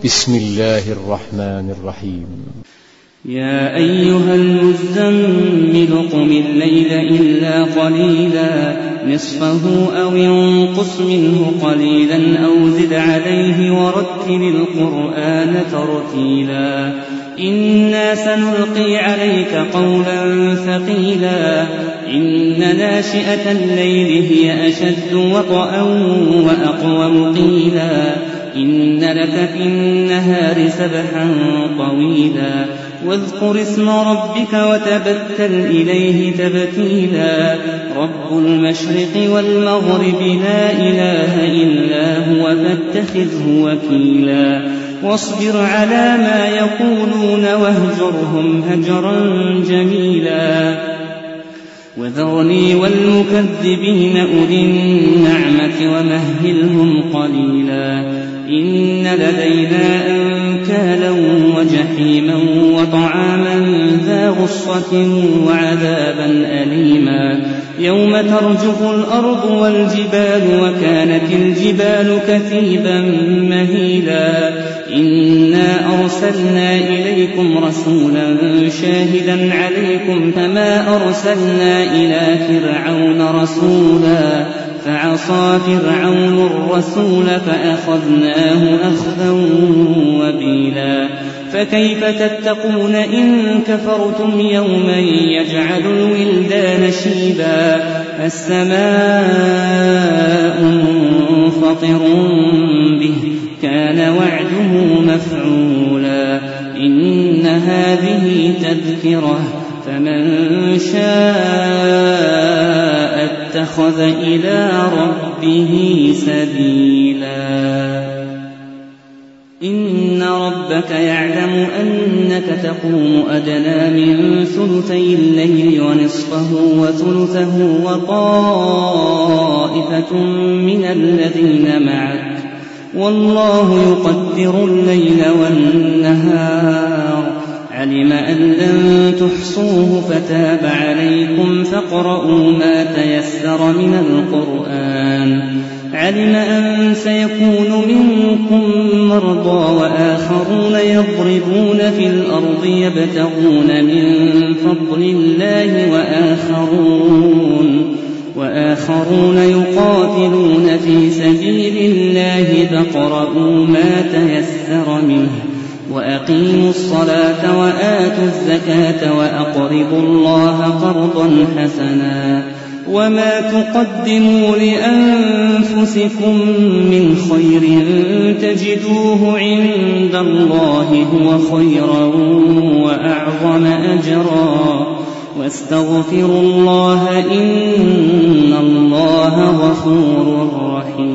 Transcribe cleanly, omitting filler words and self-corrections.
بسم الله الرحمن الرحيم. يا أيها المزمل قم الليل إلا قليلا نصفه أو انقص منه قليلا أو زد عليه ورتل القرآن ترتيلا إنا سنلقي عليك قولا ثقيلا إن ناشئة الليل هي أشد وطئا وأقوم قيلا إن لك في النهار سبحا طويلا واذكر اسم ربك وتبتل إليه تبتيلا رب المشرق والمغرب لا إله إلا هو فاتخذه وكيلا واصبر على ما يقولون واهجرهم هجرا جميلا وذرني والمكذبين أولي النعمة ومهلهم قليلا إن لدينا أنكالا وجحيما وطعاما ذا غصة وعذابا أليما يوم ترجف الأرض والجبال وكانت الجبال كثيبا مهيلا إنا أرسلنا إليكم رسولا شاهدا عليكم كما أرسلنا إلى فرعون رسولا فعصى فرعون الرسول فأخذناه أخذا وبيلا فكيف تتقون إن كفرتم يوما يجعل الولدان شيبا السماء منفطر به كان وعده مفعولا إن هذه تذكرة فمن شاء اتخذ إلى ربه سبيلا إن ربك يعلم أنك تقوم أدنى من ثلثي الليل ونصفه وثلثه وطائفة من الذين معك والله يقدر الليل والنهار علم أن لن تحصوه فتاب عليكم فاقرؤوا ما تيسر من القرآن علم أن سيكون منكم مرضى وآخرون يضربون في الأرض يبتغون من فضل الله وآخرون يقاتلون في سبيل الله فاقرؤوا ما تيسر منه وأقيموا الصلاة وآتوا الزكاة وأقرضوا الله قرضا حسنا وما تقدموا لأنفسكم من خير تجدوه عند الله هو خيرا وأعظم أجرا واستغفروا الله إن الله غفور رحيم.